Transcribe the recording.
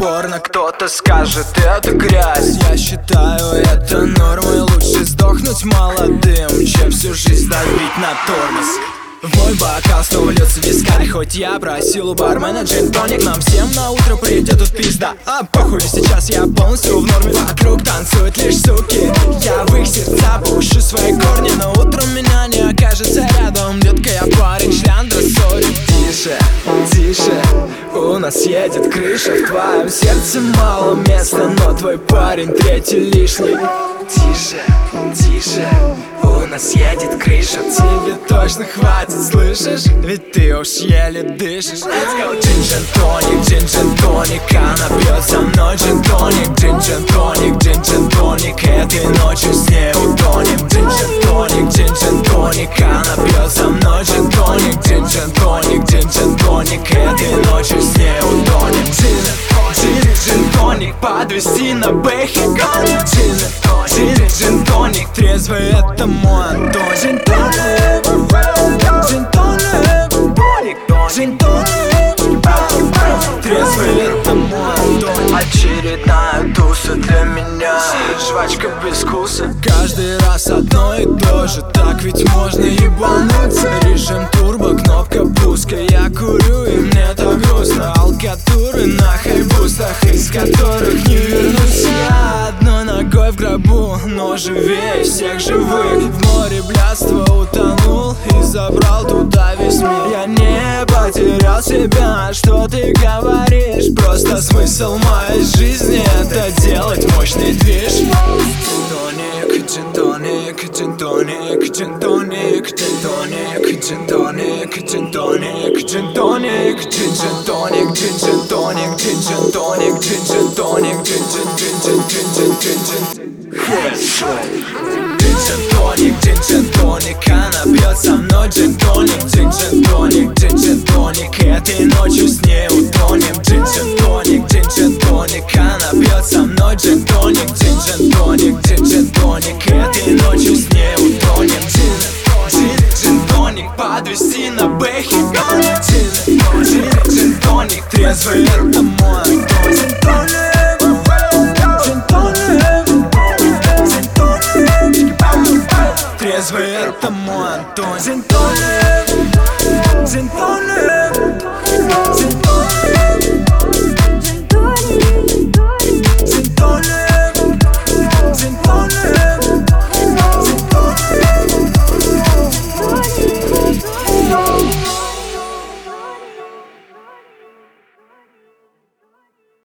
переборно. Кто-то скажет, это грязь. Я считаю, это нормой. Лучше сдохнуть молодым, чем всю жизнь давить на тормоз. В мой бокал снова льется вискарь. Хоть я просил у бармена джин-тоник, нам всем на утро придет тут пизда. А похуй, сейчас я полностью в норме. Вокруг танцуют лишь суки. Я в их сердца пушу свои корни, но утром меня не окажется рядом. Детка, я парень, шлянда, сори. Тише, тише, у нас едет крыша. В твоем сердце мало места, но твой парень третий лишний. Тише, тише, у нас едет крыша. Тебе точно хватит, слышишь? Ведь ты уж еле дышишь. Джин-джин-тоник, джин-джин-тоник, она пьет со мной джин-тоник. Джин-джин-тоник, джин-джин-тоник, этой ночью с ней утонем. Джин-джин-тоник, джин-джин-тоник, она пьет со мной джин-тоник. Джин-джин-тоник, джин-джин-тоник, этой ночью с ней утонем. Джин-джин-тоник, подвести на бэхе. Джин-джин-тоник, трезвый это мой Антон. Джин-тоник, джин-тоник, джин-тоник, трезвый это мой Антон. Очередная туса для меня, жвачка без вкуса. Каждый раз одно и то же, так ведь можно ебануться. Режим турбо, кнопка пуска. Я курю и мне так грустно. Алкатуры на хайбустах, из которых не вернусь. Я одной ногой в гробу, но живее всех живых. В море блядства утонул и забрал туда весь мир. Я не потерял себя, что ты говоришь. Просто смысл моей жизни — это делать мощный движ. Джин-тоник, джин-тоник, джин-тоник, джин-тоник, джин-тоник, джин-тоник, джин-тоник, джин-тоник, джин-тоник, джин-тоник, джин-тоник, джин-тоник, джин-тоник, джин-тоник, она пьет со мной джин-тоник. Джин-тоник, джин-тоник, этой ночью с ней утонем. Джин-тоник, джин-тоник, она пьет со мной джин-тоник. Джин-тоник, джин-тоник, этой ночью с ней утонем. Джин-тоник, подвести на бэхе. Джин-тоник, трезвый это мой Антон. Трезвый это мой Антон. Джин-тоник, джин-тоник.